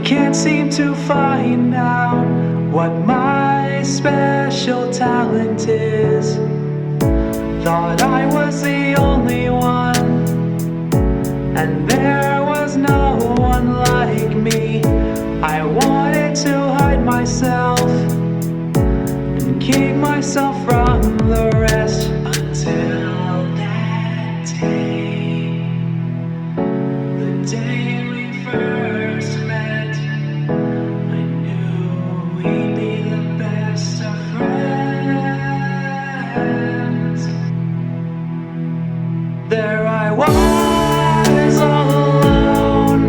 can't seem to find out what my special talent is. Thought I was the only one, and there was no one like me. I wanted to hide myself and keep myself from the rest, until that day, the day we first met. I knew we'd be the best of friends. There I was, all alone,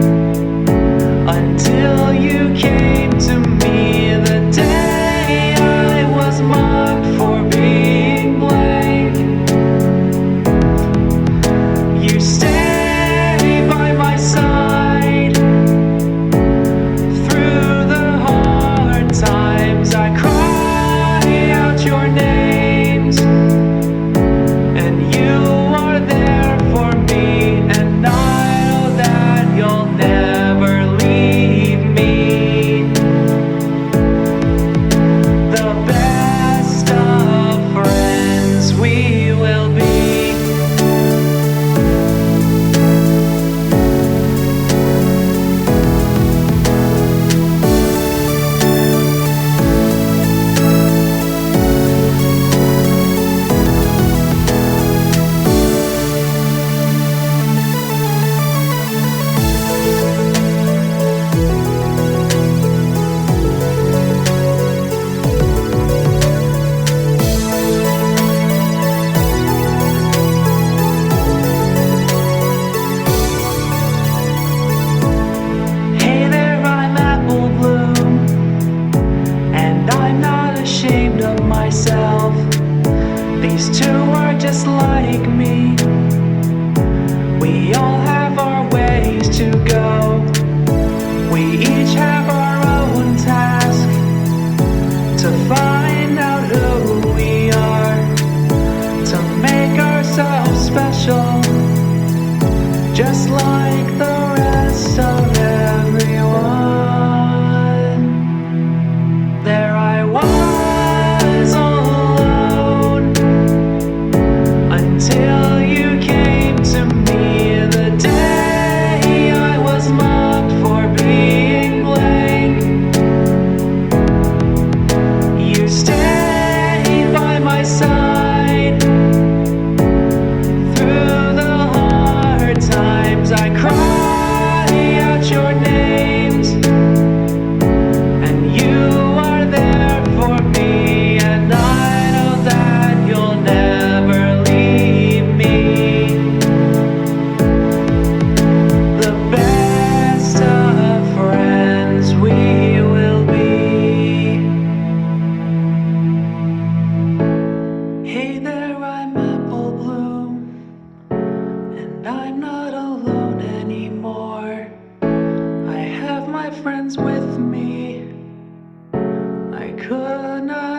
until you came to me. The day I was mocked for being blank, you stayed by my side through the hard times. I cry out your names, and you are there for me, and I know that you'll never leave me. The best of friends we will be. Hey there, I'm Apple Bloom, and I'm not ashamed of myself. These two are just like me. We all have our ways to go. We each have our own task to find out who we are, to make ourselves special, just like the rest of everyone. There I was, all alone, until you came to me. The day I was mocked for being blank, you stayed by my side through the hard times. I cry out your names, and you are there for me, and I know that you'll never leave me. The best of friends we will be. Hey there, I'm Apple Bloom, and I'm not alone anymore. I have my friends with me. I could not